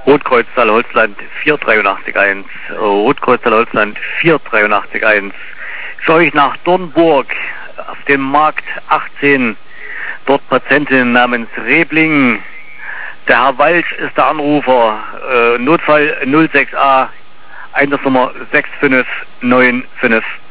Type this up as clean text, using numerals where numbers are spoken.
Rotkreuztal Holzland 4881. Rotkreuztal Holzland 4881. Für euch nach Dornburg auf dem Markt 18. Dort Patientin namens Rebling. Der Herr Walsch ist der Anrufer. Notfall 06a. Einsatznummer 65955.